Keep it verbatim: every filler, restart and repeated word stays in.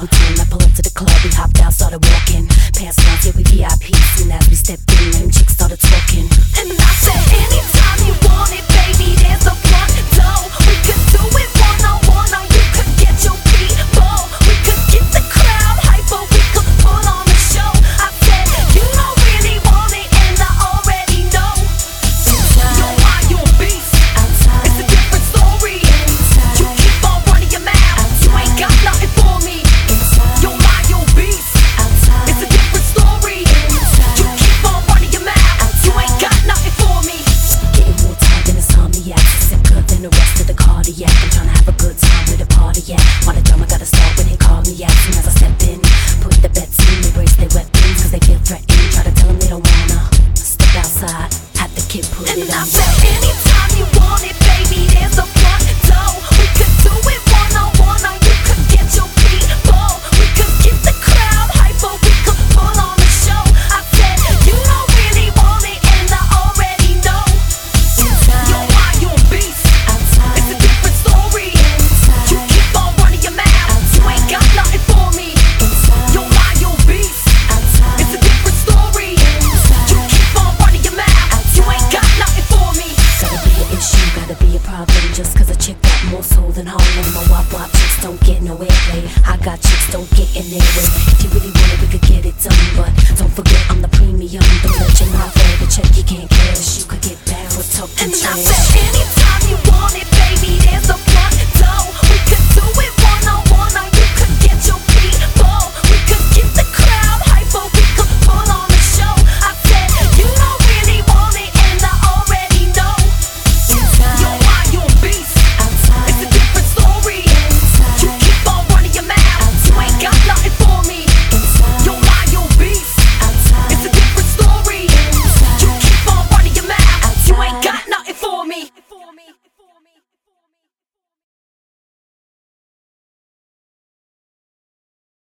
who turned. I pull up to the club, we hopped out, started walking. Past rounds, yeah, we V I P. Soon as we stepped in, them chicks started talking. And I said, anytime you want it, baby, there's a front door. We could do it one-on-one, or you could get your people. We could get the crowd hyper, we could put on a show. I said, you don't really want it, and I already know. Inside, yo, why you a beast? Outside, it's a different story. Inside, you keep on running your mouth. Outside, you ain't got nothing for me. Inside, yo, why you a beast? Outside, it's a different story. Inside, you keep on running your mouth. Outside, you ain't got nothing for me. Getting more time than insomniac, sicker than the rest of the cardiac. I'm trying to have a good time with a party, yeah. While the drama gotta start when they call me, yeah. Soon as I step in, put the bets in, they brace their weapons, cause they feel threatened. Try to tell them they don't wanna step outside, have the kid put and it on. And I said, anytime you want it, baby, there's a front door. We could do it one-on-one, or you could get your people. We could get the crowd hyper, we could put on a show. I said, you don't really want it, and I already know. Inside, yo, why you a beast? Outside, it's a different story. Inside, you keep on running your mouth. Outside, you ain't got nothing for me. Inside, yo, why you a beast? Outside, it's a different story. Inside, you keep on running your mouth. Outside, you ain't got nothing for me. Gotta be an issue, gotta be a problem. Just cause a chick got more soul than Harlem. My wop wop chicks don't get no airplay. I got chicks don't get in their way. If you really want it, we could get it done. But don't forget I'm the premium. Don't let your mouth air the check, you can't cash. You could get bad for talking trash. And I said, anytime you want it, baby, there's a front door.